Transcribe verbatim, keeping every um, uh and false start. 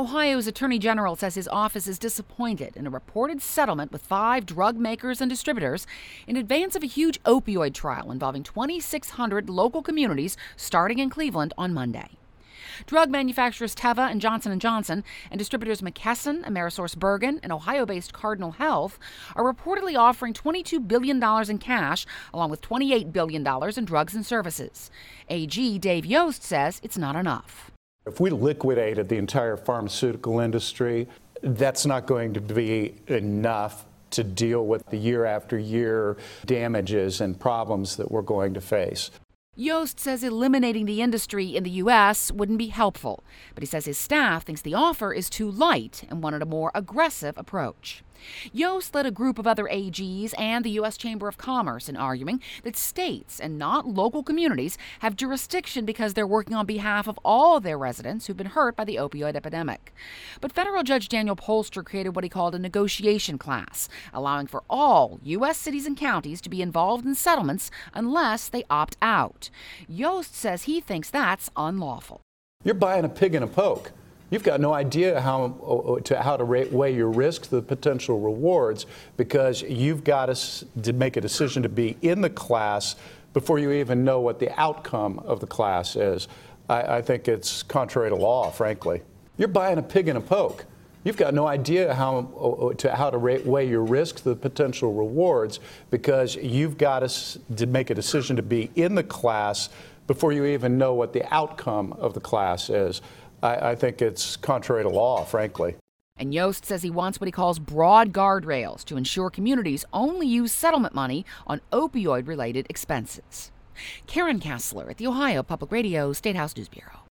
Ohio's Attorney General says his office is disappointed in a reported settlement with five drug makers and distributors in advance of a huge opioid trial involving twenty-six hundred local communities starting in Cleveland on Monday. Drug manufacturers Teva and Johnson and Johnson and distributors McKesson, AmerisourceBergen, and Ohio-based Cardinal Health are reportedly offering twenty-two billion dollars in cash, along with twenty-eight billion dollars in drugs and services. A G Dave Yost says it's not enough. If we liquidated the entire pharmaceutical industry, that's not going to be enough to deal with the year after year damages and problems that we're going to face. Yost says eliminating the industry in the U S wouldn't be helpful, but he says his staff thinks the offer is too light and wanted a more aggressive approach. Yost led a group of other A Gs and the U S Chamber of Commerce in arguing that states and not local communities have jurisdiction because they're working on behalf of all of their residents who've been hurt by the opioid epidemic. But federal Judge Daniel Polster created what he called a negotiation class, allowing for all U S cities and counties to be involved in settlements unless they opt out. Yost says he thinks that's unlawful. You're buying a pig in a poke. You've got no idea how to how to weigh your risks, the potential rewards, because you've got to, to make a decision to be in the class before you even know what the outcome of the class is. I, I think it's contrary to law, frankly. You're buying a pig in a poke. You've got no idea how to how to weigh your risks, the potential rewards, because you've got to, to make a decision to be in the class before you even know what the outcome of the class is. I, I think it's contrary to law, frankly. And Yost says he wants what he calls broad guardrails to ensure communities only use settlement money on opioid-related expenses. Karen Kassler at the Ohio Public Radio State House News Bureau.